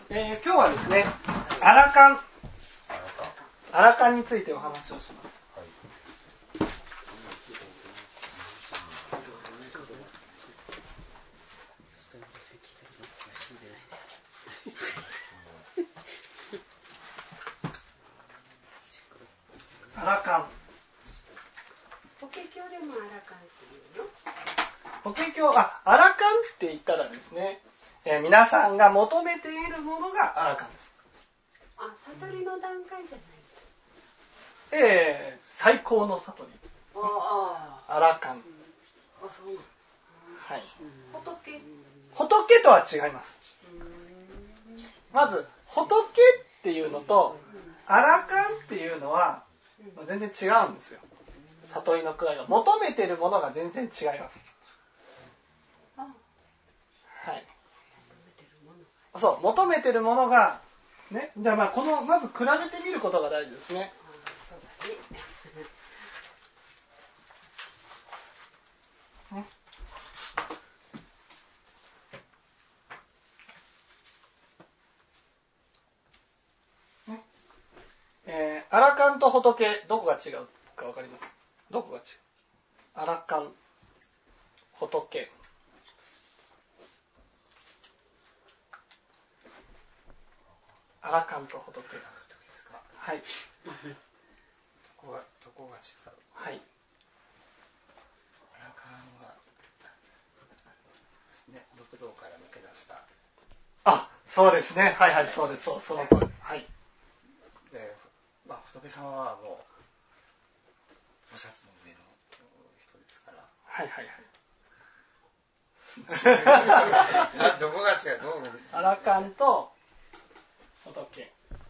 今日はですね、アラカンについてお話をします。アラカン。 法華経でもアラカンっていうの？ 法華経、アラカンって言ったらですね、皆さんが求めているものがアラカンです。 悟りの段階じゃない。 最高の悟り。アラカン。 そうなの。 はい。 仏とは違います。まず仏っていうのとアラカンっていうのは全然違うんですよ。悟りの位が求めているものが全然違います。はい。そう、求めているものがね、じゃあまず比べてみることが大事ですね。アラカンと仏、どこが違うか分かります？どこが違う？アラカン、仏。アラカンと仏。はい。どこが違う？はい。 アラカンはね、六道から抜け出した。 そうですね。はいはい、そうです。その通りです。はい。 で、仏様はもう菩薩の上の人ですから。 はいはいはい。どこが違う？ アラカンと仏。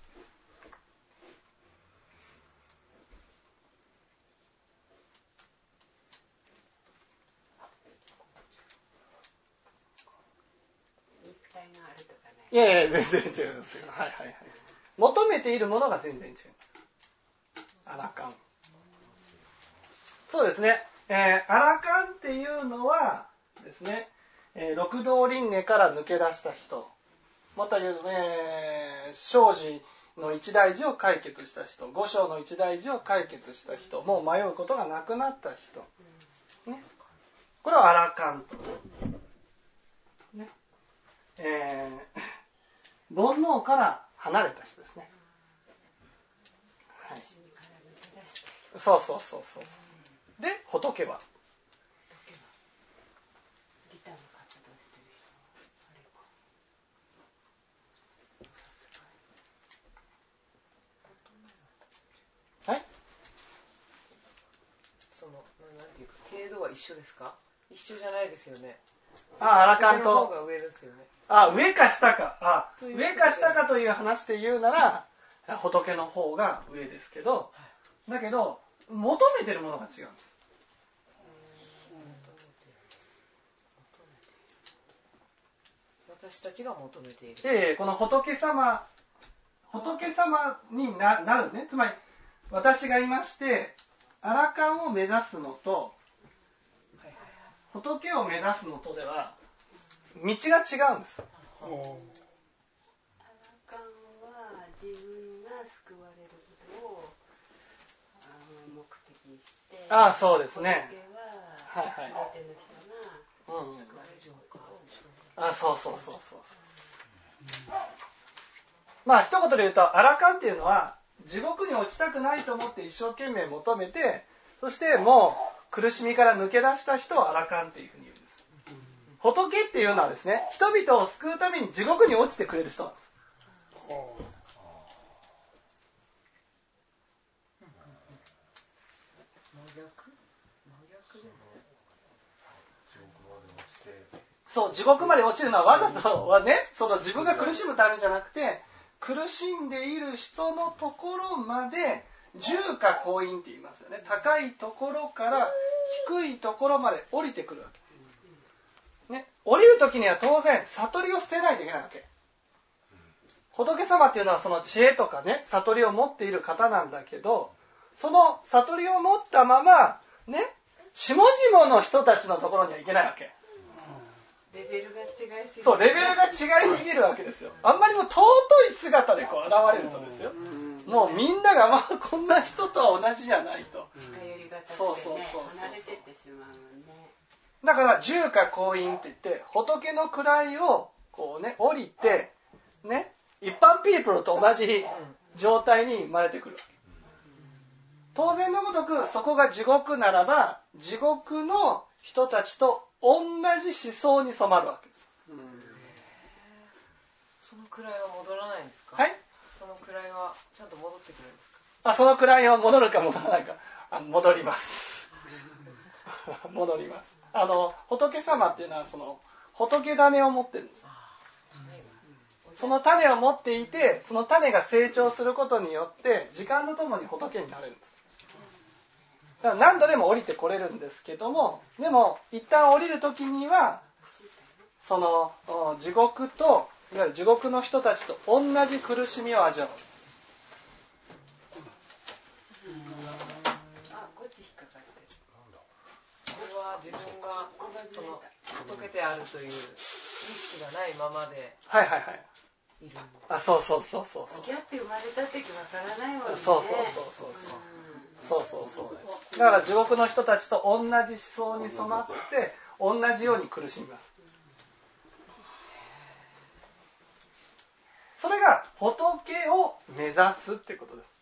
いや全然違いますよ。はいはいはい。求めているものが全然違う。アラカン。そうですね。アラカンっていうのはですね、六道輪廻から抜け出した人。また言うと生死の一大事を解決した人。五生の一大事を解決した人。もう迷うことがなくなった人。ね、これはアラカンと。ね、煩悩から離れた人ですね。はい、そう。で、仏ははい。 なんていうか程度は一緒ですか？一緒じゃないですよね。 アラカンと。 の方が上ですよね。 上か下か。上か下かという話で言うなら、仏の方が上ですけど、だけど、求めてるものが違うんです。 私たちが求めている。 この仏様になるね。つまり、私がいまして、アラカンを目指すのと、仏を目指すのとでは、道が違うんです。 アラカンは自分が救われることを目的にして、 そうですね。 仏は全ての人が救われるそう。一言で言うと、アラカンっていうのは地獄に落ちたくないと思って一生懸命求めて、そしてもう苦しみから抜け出した人をアラカンっていうふうに言うんです。仏っていうのはですね、人々を救うために地獄に落ちてくれる人なんです。そう、地獄まで落ちるのはわざとはね、自分が苦しむためじゃなくて、苦しんでいる人のところまで重下降陰って言いますよね。高いところから低いところまで降りてくるわけ。ね、降りるときには当然悟りを捨てないといけないわけ。仏様っていうのはその知恵とかね、悟りを持っている方なんだけど、その悟りを持ったままね、下々の人たちのところには行けないわけ。 レベルが違いすぎる。 そう、レベルが違いすぎるわけですよ。あんまりもう尊い姿でこう現れるとですよ。もうみんながまあこんな人とは同じじゃないと。 近寄りがたくてね、 そうそう離れてってしまうもんね。 だから重下降陰って言って仏の位をこうね降りてね一般ピープルと同じ状態に生まれてくるわけ。当然のごとくそこが地獄ならば地獄の人たちと同じ思想に染まるわけです。 その位は戻らないんですか？ はい。 その位はちゃんと戻ってくるんですか？ その位は戻るか戻らないか。戻ります。戻ります。仏様っていうのはその仏種を持ってるんです。その種を持っていて、その種が成長することによって時間とともに仏になれるんです。だから何度でも降りてこれるんですけども、でも一旦降りるときにはその地獄といわゆる地獄の人たちと同じ苦しみを味わう。 こっち引っかかってる。 これは自分がその仏であるという意識がないままではいはいはい。 いる。 そうそうそうそう。 付き合って生まれた時わからないもんね。 そうそうそう。だから地獄の人たちと同じ思想に染まって同じように苦しみます。それが仏を目指すってことです。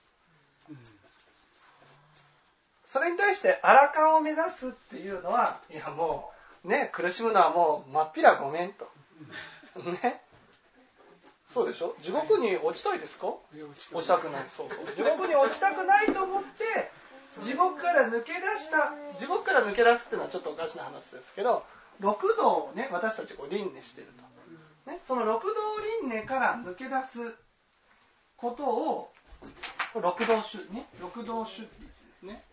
それに対してアラカンを目指すっていうのは、いやもうね苦しむのはもうまっぴらごめんとね。そうでしょ。地獄に落ちたいですか？落ちたくない。そうそう。地獄に落ちたくないと思って地獄から抜け出した。地獄から抜け出すっていうのはちょっとおかしな話ですけど、六道をね私たちこう輪廻していると、ね、その六道輪廻から抜け出すことを六道種ね、六道種って言うんですね。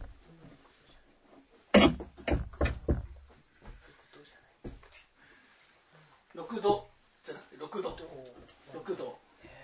六道じゃなくて六道。六道。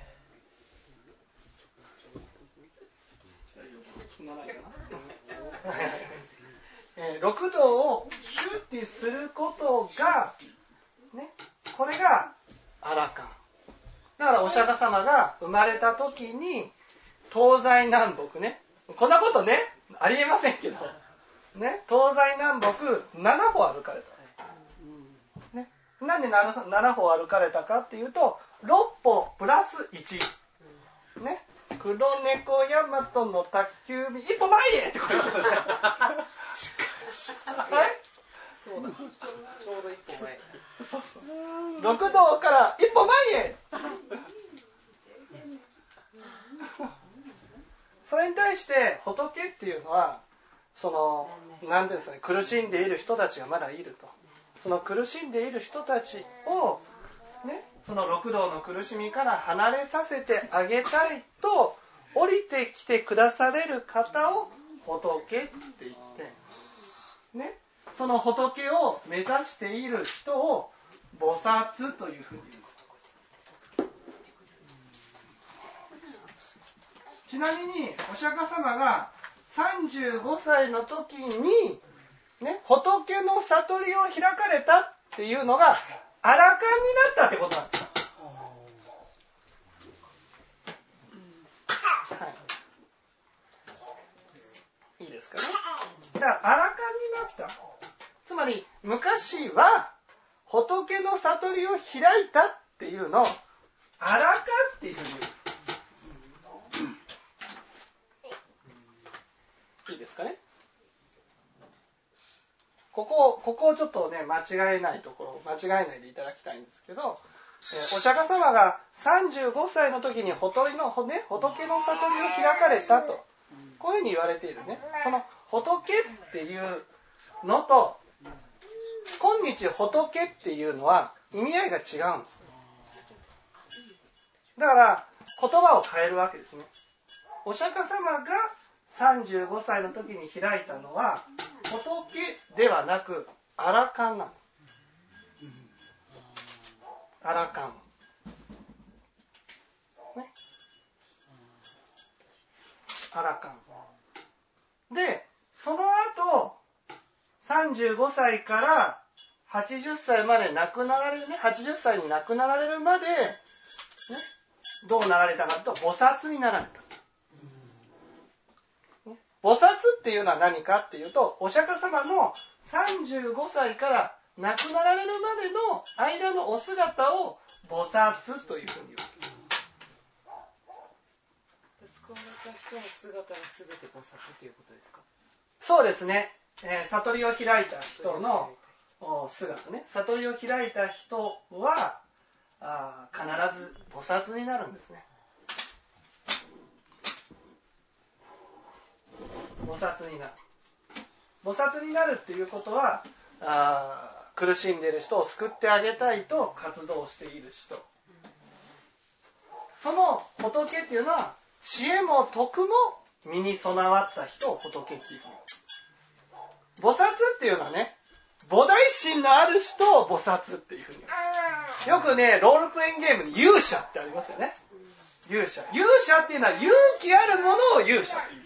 六道を周知することが、ね、これがアラカン。だからお釈迦様が生まれた時に東西南北ね、こんなことねありえませんけど、ね、東西南北7歩歩かれた。ね、なんで 7歩歩かれたかっていうと6歩プラス1。ね、黒猫ヤマトの宅急便一歩前へってこういうことで。はい。 そうだ。ちょうど一歩前。 そうそう。六道から一歩前へ。それに対して仏っていうのはその何ていうんですかね、苦しんでいる人たちがまだいると。その苦しんでいる人たちをね、その六道の苦しみから離れさせてあげたいと降りてきてくだされる方を仏って言ってね、その仏を目指している人を菩薩というふうに言うんです。ちなみにお釈迦様が35歳の時に、ね、仏の悟りを開かれたっていうのがアラカンになったってことなんですよ。はい、いいですかね。だからアラカンになった。つまり昔は仏の悟りを開いたっていうのをアラカンっていうふうに言うんです。いいですかね。ここをちょっとね間違えないところ間違えないでいただきたいんですけど、お釈迦様が35歳の時に仏の悟りを開かれたとこういうふうに言われているね。その仏っていうのと今日仏っていうのは意味合いが違うんです。だから言葉を変えるわけですね。お釈迦様が35歳の時に開いたのは仏ではなくアラカンなんです。アラカン、ね、アラカンで、その後35歳から 80歳まで亡くなられるね、80歳に亡くなられるまで、ね、どうなられたかと、菩薩になられた。菩薩っていうのは何かっていうと、お釈迦様の35歳から亡くなられるまでの間のお姿を菩薩というふうに言う。 救われた人の姿が全て菩薩ということですか？ そうですね。悟りを開いた人の姿ね。悟りを開いた人は必ず菩薩になるんですね。菩薩になる。菩薩になるっていうことは、苦しんでいる人を救ってあげたいと活動している人。その仏っていうのは、知恵も徳も身に備わった人を仏っていう。菩薩っていうのはね、菩提心のある人を菩薩っていうふうに。よくね、ロールプレイングゲームに勇者ってありますよね。勇者。勇者っていうのは勇気あるものを勇者という。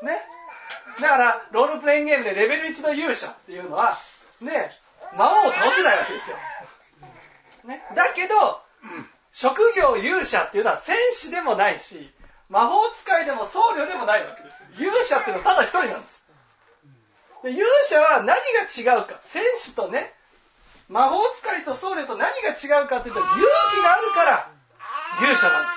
ね。だから、ロールプレイングゲームでレベル1の勇者っていうのは、ね、魔王を倒せないわけですよ。ね。だけど、職業勇者っていうのは戦士でもないし、魔法使いでも僧侶でもないわけです。勇者っていうのはただ一人なんです。で、勇者は何が違うか。戦士とね、魔法使いと僧侶と何が違うかっていうと、勇気があるから勇者なんです。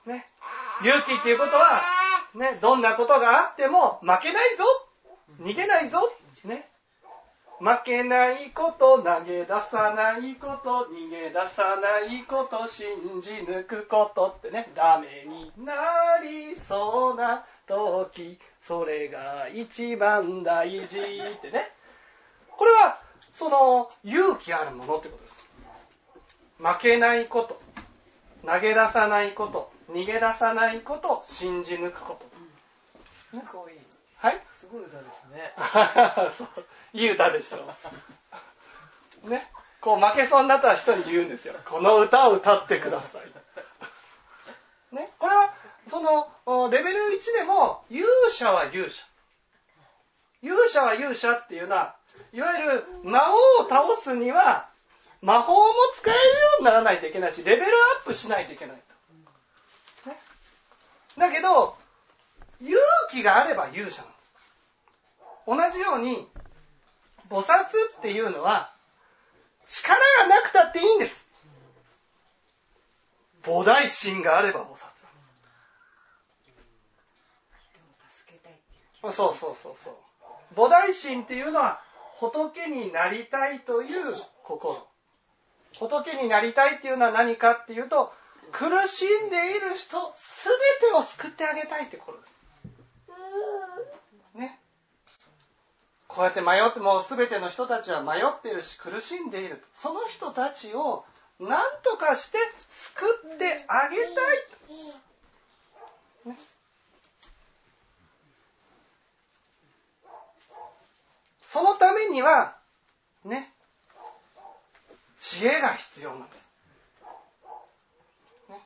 ね。勇気っていうことは、ね、どんなことがあっても負けないぞ、逃げないぞ、ね。負けないこと、投げ出さないこと、逃げ出さないこと、信じ抜くことってね、ダメになりそうな時、それが一番大事ってね。これは、その、勇気あるものってことです。負けないこと、投げ出さないこと、逃げ出さないこと、信じ抜くこと。 すごい。 はい？ すごい歌ですね。 そう。いい歌でしょう。ね。こう負けそうになった人に言うんですよ。この歌を歌ってください。ね。これは、その、レベル1でも、勇者は勇者。勇者は勇者っていうのは、いわゆる魔王を倒すには、魔法も使えるようにならないといけないし、レベルアップしないといけないと。ね。だけど、勇気があれば勇者なんです。同じように、菩薩っていうのは、力がなくたっていいんです。菩提心があれば菩薩なんです。そう。菩提心っていうのは、仏になりたいという心。仏になりたいっていうのは何かっていうと、苦しんでいる人すべてを救ってあげたいってことです。ね。こうやって迷ってもすべての人たちは迷っているし苦しんでいる。その人たちを何とかして救ってあげたい。ね。そのためにはね、知恵が必要なんです。ね、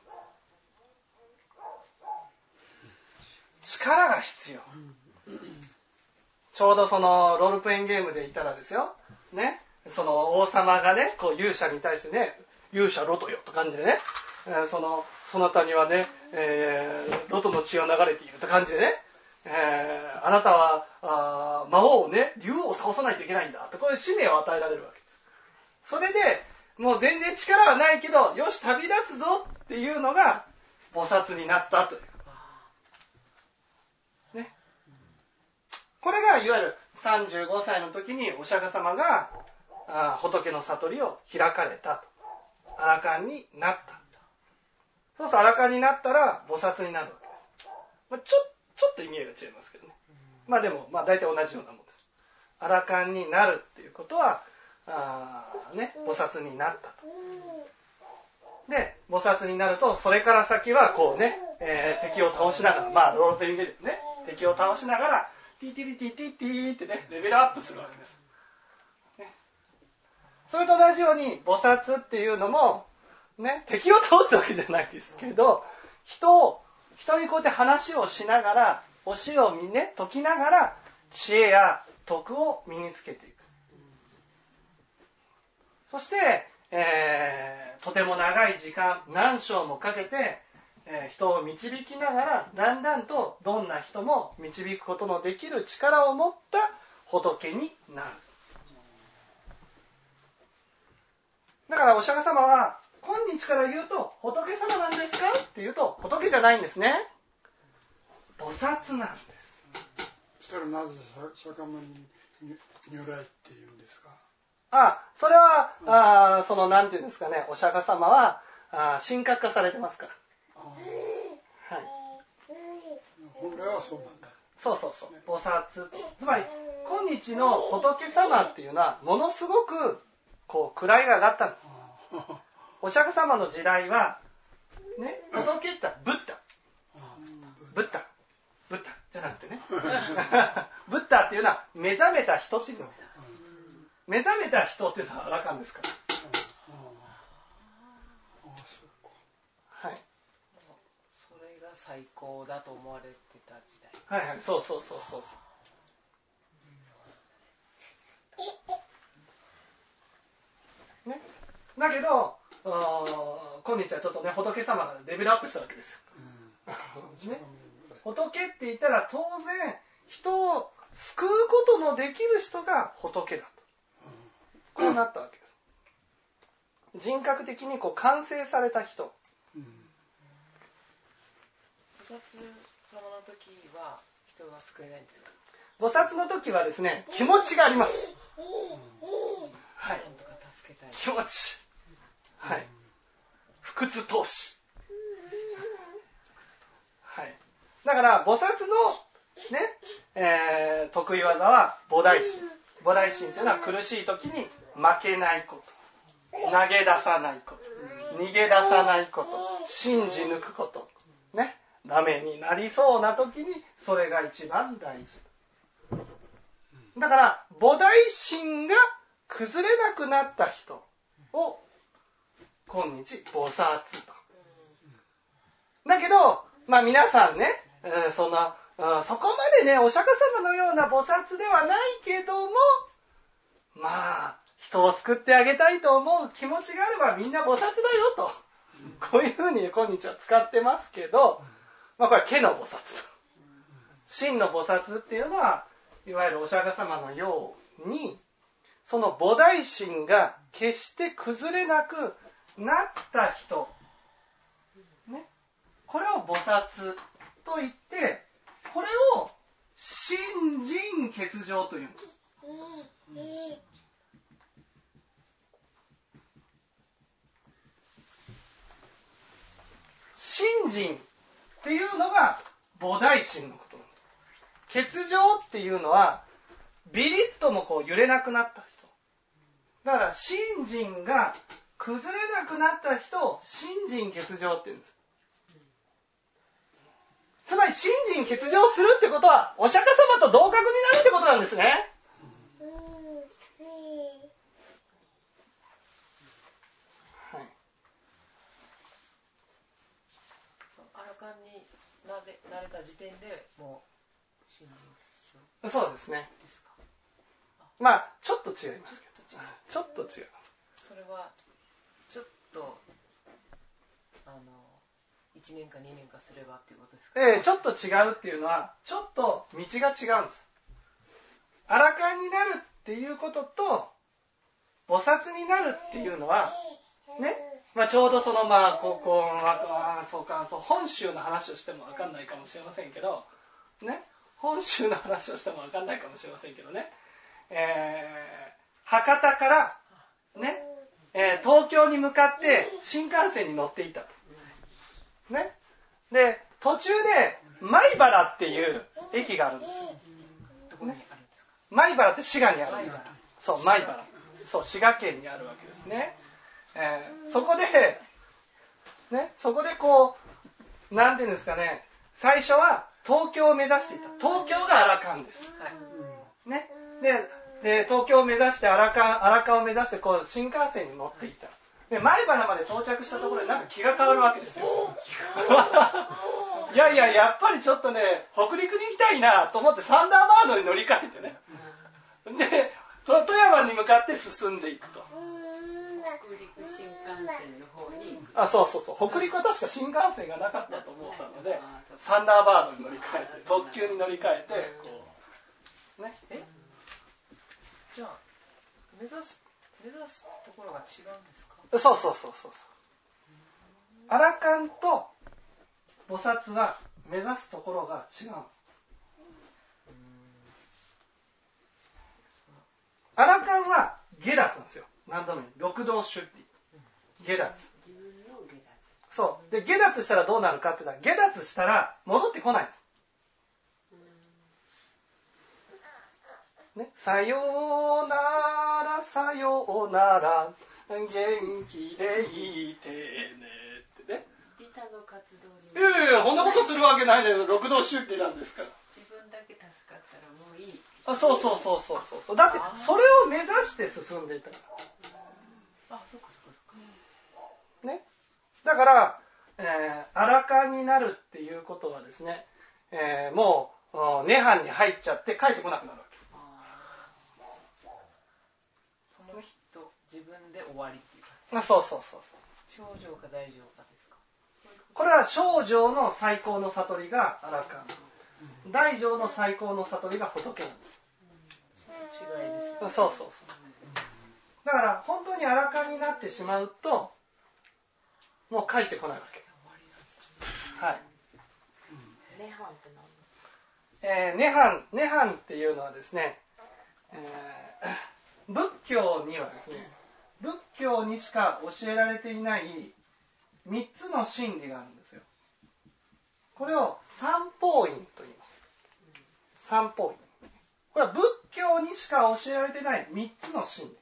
力が必要。ちょうどそのロールプレイングゲームで言ったらですよ、ね、その王様がね、こう勇者に対してね、勇者ロトよと感じでね、そなたにはね、ロトの血が流れていると感じでね、あなたは魔王をね、竜王を倒さないといけないんだと、こういう使命を与えられるわけです。それでもう全然力はないけど、よし旅立つぞっていうのが菩薩になったという。ね。これがいわゆる35歳の時にお釈迦様が仏の悟りを開かれたと。アラカンになった。そうするとアラカンになったら菩薩になるわけです。まあ、ちょっと意味合いが違いますけどね。まあでも、大体同じようなものです。アラカンになるっていうことは、ね、菩薩になったと。で、菩薩になると、それから先はこうね、敵を倒しながら、ロールプレイングでね、敵を倒しながら、ティティリティティティってね、レベルアップするわけです。ね、それと同じように、菩薩っていうのも、ね、敵を倒すわけじゃないですけど、人にこうやって話をしながら、教えをね、解きながら、知恵や徳を身につけていく。 そして、とても長い時間、何章もかけて、人を導きながら、だんだんとどんな人も導くことのできる力を持った仏になる。だからお釈迦様は、今日から言うと仏様なんですかって言うと仏じゃないんですね。菩薩なんです。 そしたらなぜ釈迦牟尼如来っていうんですか。 それはそのなんていうんですかね、お釈迦様は神格化されてますから。はい。 本来はそうなんだ。 そうそうそう。菩薩。つまり今日の仏様っていうのはものすごくこう位が上がったんです。お釈迦様の時代はね、仏って言ったらブッダ。ブッダじゃなくてね。ブッダっていうのは目覚めた人っていうのです。目覚めた人っていうのは羅漢ですから。はい。 それが最高だと思われてた時代。 はいはい、そう。ね、だけど今日はちょっとね仏様がレベルアップしたわけですよ。ね、仏って言ったら当然人を救うことのできる人が仏だと。こうなったわけです。人格的にこう完成された人。 菩薩様の時は人は救えないんですか？ 菩薩の時はですね、気持ちがあります。はい。 なんとか助けたい。 気持ち。はい。不屈投資。はい。だから菩薩のね、得意技は菩提心。菩提心というのは苦しい時に負けないこと、投げ出さないこと、逃げ出さないこと、信じ抜くこと、ね、ダメになりそうな時にそれが一番大事。だから菩提心が崩れなくなった人を今日菩薩と。だけど、皆さんね、そこまでねお釈迦様のような菩薩ではないけども、人を救ってあげたいと思う気持ちがあればみんな菩薩だよと、こういうふうに今日は使ってますけど、これは化の菩薩と。真の菩薩っていうのはいわゆるお釈迦様のようにその菩提心が決して崩れなくなった人、ね、これを菩薩と言って、これを信心欠如というんです。信心っていうのが菩提心のことなんです。欠如っていうのはビリッともこう揺れなくなった人。だから信心が崩れなくなった人を信心欠如って言うんです。つまり信心欠如するってことはお釈迦様と同格になるってことなんですね。はい。 アラカンになれた時点でもう信心欠如。 そうですね。 ですか。 ちょっと違いますけど。ちょっと違います。 それはちょっと1年か2年かすればっていうことですか？ ちょっと違うっていうのはちょっと道が違うんです。アラカンになるっていうことと菩薩になるっていうのはね、ちょうどその本宗の話をしても分かんないかもしれませんけどね、本州の話をしても分かんないかもしれませんけどね、博多からね、東京に向かって新幹線に乗っていたと。ね、で途中で米原っていう駅があるんですよ。 どこにあるんですか？ 米原って滋賀にあるんです。そう、米原。そう、滋賀県にあるわけですね。そこでこうなんていうんですかね、最初は東京を目指していた。東京がアラカンです。 はい。 ね、で東京を目指してアラカンを目指してこう新幹線に乗っていた。で米原まで到着したところでなんか気が変わるわけですよ。やっぱりちょっとね北陸に行きたいなと思ってサンダーバードに乗り換えてね。で富山に向かって進んでいくと。 線の方に。 そうそうそう。北陸は確か新幹線がなかったと思ったので、サンダーバードに乗り換えて、特急に乗り換えて、こう、ね。 じゃあ目指すところが違うんですか？ そうそうそうそう。アラカンと菩薩は目指すところが違うんです。アラカンは下脱なんですよ。何度も言う。六道出離。下脱。 自分の下脱。 そう。で、下脱したらどうなるかって言ったら、下脱したら戻ってこないんです。ね、さようなら、さようなら、元気でいてねってね。 利他の活動に。 いやいや、そんなことするわけないですよ。六道出離なんですから。 自分だけ助かったらもういい。 そうそうそうそうそう。だってそれを目指して進んでいったから。 そうかそうかそうか。 ね。だから、アラカンになるっていうことはですね、もう涅槃に入っちゃって帰ってこなくなるわけ。 その人自分で終わりっていうか。 そうそうそう。 小乗か大乗かですか。 これは小乗の最高の悟りがアラカン。大乗の最高の悟りが仏なんです。 違いですよね。 そうそうそう。だから本当にアラカンになってしまうともう帰ってこないわけ。はい。 涅槃って何ですか？ 涅槃っていうのはですね、仏教にはですね、仏教にしか教えられていない3つの真理があるんですよ。これを三法印と言います。三法印。これは仏教にしか教えられていない3つの真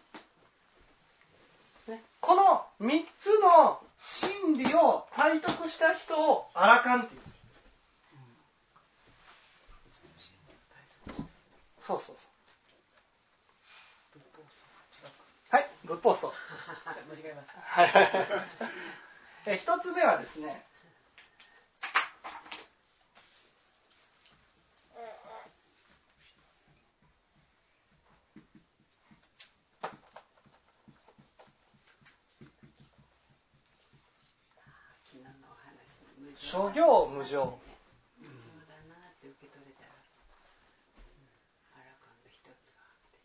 理。ね、この3つの真理を体得した人をアラカンって言うんです。そうそうそう。はい、仏法僧。 間違えます。 はい。一つ目はですね、諸行無常。 無常だなって受け取れたら、アラカンの一つ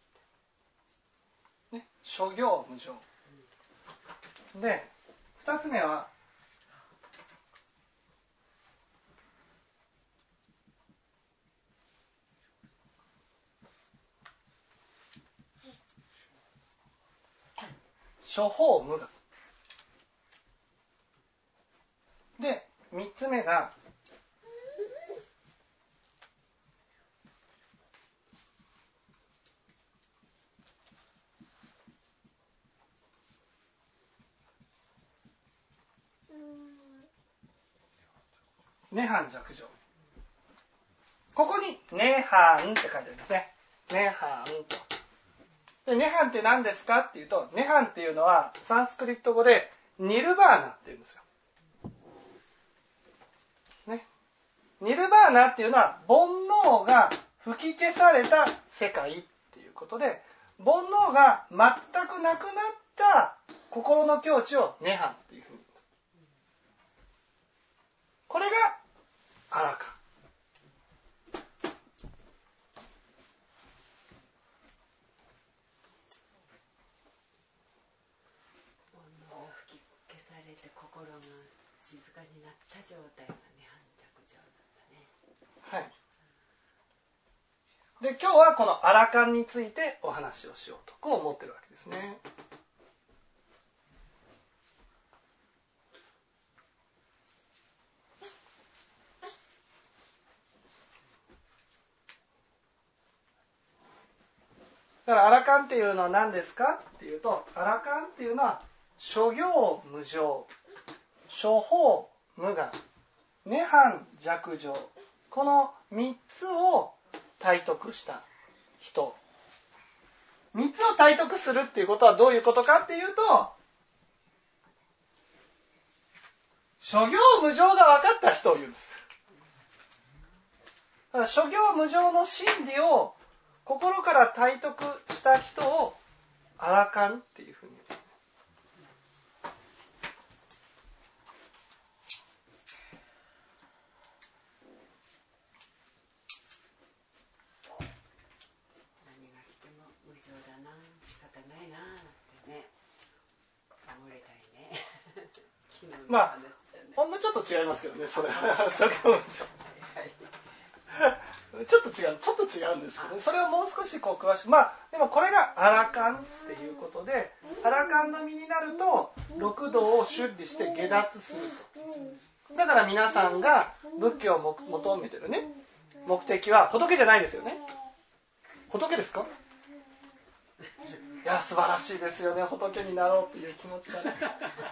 はね、諸行無常。で、二つ目は、諸法無我。で、三つ目が、涅槃寂情。ここに涅槃って書いてありますね。涅槃と。で、涅槃って何ですかっていうと、涅槃っていうのはサンスクリット語でニルバーナって言うんですよ。ね。ニルバーナっていうのは煩悩が吹き消された世界っていうことで、煩悩が全くなくなった心の境地を涅槃っていうふうに言います。これがアラカン。 煩悩が吹き消されて心が静かになった状態が涅槃寂情なんだね。 はい。で、今日はこのアラカンについてお話をしようとこう思ってるわけですね。だからアラカンっていうのは何ですかっていうと、アラカンっていうのは諸行無常、諸法無我、涅槃寂情、この3つを体得した人。3つを体得するっていうことはどういうことかっていうと、諸行無常が分かった人を言うんです。だから諸行無常の真理を心から体得した人をアラカンっていうふうに言うんですね。 まあほんのちょっと違いますけどね、それはちょっと違うんですけど、ね、それをもう少しこう詳しく、まあでもこれがアラカンっていうことで、アラカンの身になると六道を修理して下脱すると。だから皆さんが仏教を求めてるね目的は仏じゃないですよね。仏ですか？いや素晴らしいですよね、仏になろうっていう気持ちがね。ね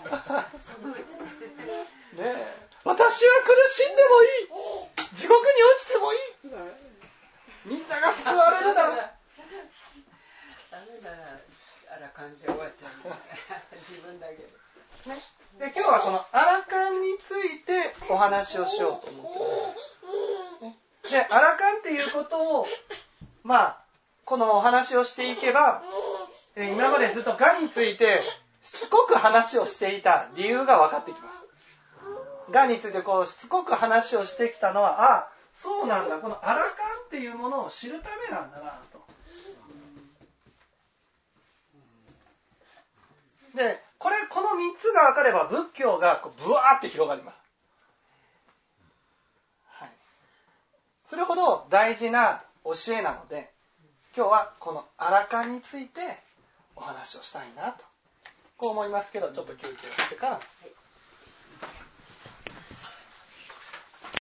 え、私は苦しんでもいい、地獄に落ちてもいい、みんなが救われるだろう。 ダメだら、あらかんで終わっちゃう、ね、自分だけで。 ね、で今日はこのアラカンについてお話をしようと思ってます。で、アラカンっていうことをまあこのお話をしていけば、今までずっとがんについてしつこく話をしていた理由が分かってきます。がんについてこうしつこく話をしてきたのは、あ、そうなんだ、このアラカンっていうものを知るためなんだなと。で、この3つが分かれば仏教がこうブワーって広がります。はい。それほど大事な教えなので、今日はこのアラカンについてお話をしたいなと、こう思いますけど、ちょっと休憩をしてから。